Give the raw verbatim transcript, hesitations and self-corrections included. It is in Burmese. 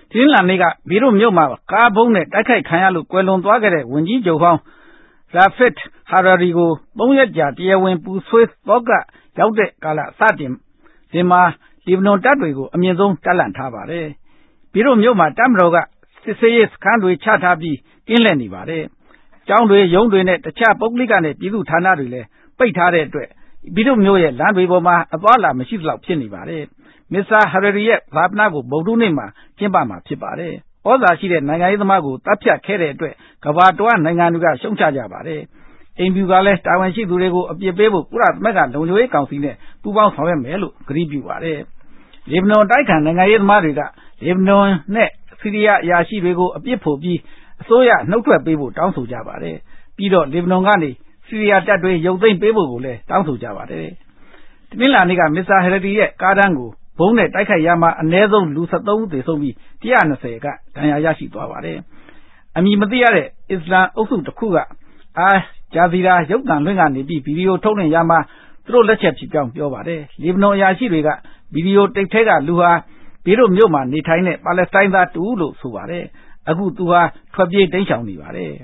ဒီလနေ့ကဘီရုမြို့မှာကားဘုံနဲ့တိုက်ခိုက်ခံရလို့ကွယ်လွန်သွားခဲ့တဲ့ဝန်ကြီးချုပ်ဟောင်း Rafet Hariri ကိုသုံးရက်ကြာတရားဝင်ပူဆွေးသောကရောက်တဲ့ကာလစတင်ဒီမှာလီဘနွန်တပ်တွေကိုအမြင့်ဆုံးတပ်လှန့်ထားပါတယ်။ဘီရုမြို့မှာတပ်မတော်ကစစ်ဆေးရေးစခန်းတွေချထားပြီးကင်းလှည့်နေပါတယ်။ကျောင်းတွေရုံးတွေနဲ့တခြားပုဂ္ဂလိကနဲ့ပြည်သူ့ဌာနတွေလည်းပိတ်ထားတဲ့အတွက်ဘီရုမြို့ရဲ့လမ်းတွေပေါ်မှာအသွားအလာမရှိသလောက်ဖြစ်နေပါတယ်။မစ္စတာဟာရီရီရဲ့ဈာပနကိုဗုဒ္ဓနေ့မှာကျင်းပမှာဖြစ်ပါတယ်။ဩဇာရှိတဲ့နိုင်ငံရေးသမားကိုတပ်ဖြတ်ခဲ့တဲ့အတွက်ကမ္ဘာတော်နိုင်ငံတွေကရှုံချကြပါတယ်။အိမ်ဖြူကလည်းတာဝန်ရှိသူတွေကိုအပြစ်ပေးဖို့ကုလသမဂ္ဂလုံခြုံရေးကောင်စီနဲ့ပူးပေါင်းဆောင်ရွက်မယ်လို့ကတိပြုပါတယ်။လီဘနွန်တိုက်ခံနိုင်ငံရေးသမားတွေကလီဘနွန်နဲ့ဆီးရီးယားအရာရှိတွေကိုအပြစ်ဖို့ပြီးအစိုးရနှုတ်ထွက်ပေးဖို့တောင်းဆိုကြပါတယ်။ပြီးတော့လီဘနွန်ကနေဆီးရီးယားတပ်တွေရုပ်သိမ်းပေးဖို့ကိုလည်းတောင်းဆိုကြပါတယ်။တနင်္လာနေ့ကမစ္စတာဟရရီရဲ့ကားတန်းကိုဘုံနဲ့တိုက်ခိုက်ရမှာအနည်းဆုံးလူ၁၃ဦးသေဆုံးပြီး၁၂၀ကဒဏ်ရာရရှိသွားပါတယ်။အမည်မသိရတဲ့အစ္စလာမ်အုပ်စုတစ်ခုကအာဂျာဇီရာရုပ်သံလွှင့်ကနေပြီးဗီဒီယိုထုတ်လွှင့်ရမှာသူတို့လက်ချက်ဖြစ်ကြောင်းပြောပါတယ်။လီဘနွန်အရာရှိတွေကဗီဒီယိုတိတ်ထဲကလူဟာဘေရွတ်မြို့မှာနေထိုင်တဲ့ပါလက်စတိုင်းသားတူလို့ဆိုပါတယ်။အခုသူဟာထွက်ပြေးတိမ်းရှောင်နေပါတယ်